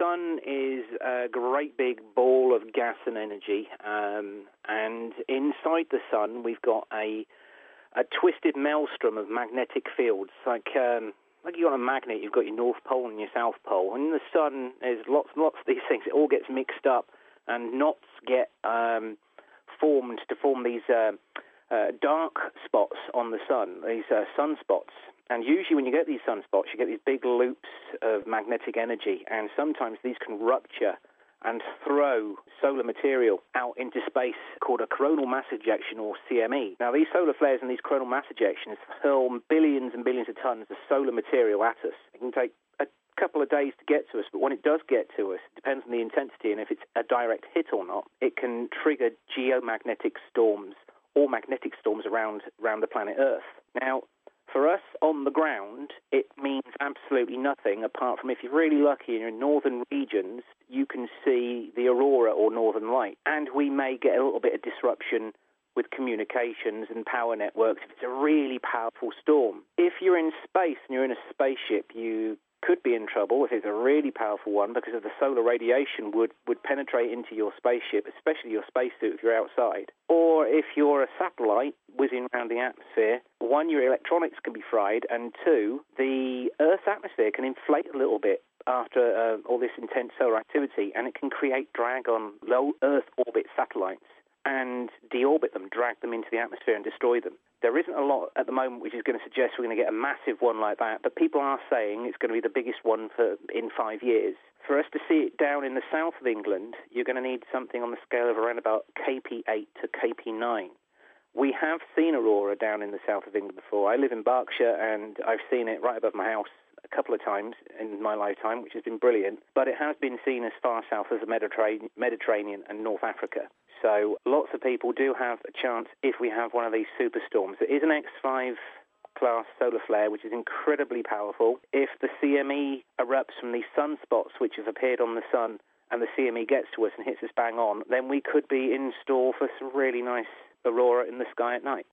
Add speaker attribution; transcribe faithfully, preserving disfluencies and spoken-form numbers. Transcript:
Speaker 1: sun is a great big ball of gas and energy, um, and inside the sun we've got a a twisted maelstrom of magnetic fields. Like um, like you've got a magnet, you've got your North Pole and your South Pole. And in the sun, there's lots and lots of these things. It all gets mixed up, and knots get um, formed to form these uh, uh, dark spots on the sun, these uh, sunspots. And usually when you get these sunspots, you get these big loops of magnetic energy, and sometimes these can rupture and throw solar material out into space called a coronal mass ejection, or C M E. Now, these solar flares and these coronal mass ejections hurl billions and billions of tons of solar material at us. It can take a couple of days to get to us, but when it does get to us, it depends on the intensity and if it's a direct hit or not. It can trigger geomagnetic storms or magnetic storms around, around the planet Earth. Now, for us on the ground, it means absolutely nothing, apart from if you're really lucky and you're in northern regions, you can see the aurora or northern light. And we may get a little bit of disruption with communications and power networks if it's a really powerful storm. If you're in space and you're in a spaceship, you could be in trouble if it's a really powerful one, because of the solar radiation would, would penetrate into your spaceship, especially your spacesuit if you're outside. Or if you're a satellite whizzing around the atmosphere, one, your electronics can be fried, and two, the Earth's atmosphere can inflate a little bit after uh, all this intense solar activity, and it can create drag on low Earth orbit satellites and deorbit them, drag them into the atmosphere and destroy them. There isn't a lot at the moment which is going to suggest we're going to get a massive one like that, but people are saying it's going to be the biggest one for in five years. For us to see it down in the south of England, you're going to need something on the scale of around about K P eight to K P nine. We have seen aurora down in the south of England before. I live in Berkshire, and I've seen it right above my house a couple of times in my lifetime, which has been brilliant, but it has been seen as far south as the Mediterranean, Mediterranean and North Africa. So lots of people do have a chance if we have one of these superstorms. It is an X five class solar flare, which is incredibly powerful. If the C M E erupts from these sunspots which have appeared on the sun, and the C M E gets to us and hits us bang on, then we could be in store for some really nice aurora in the sky at night.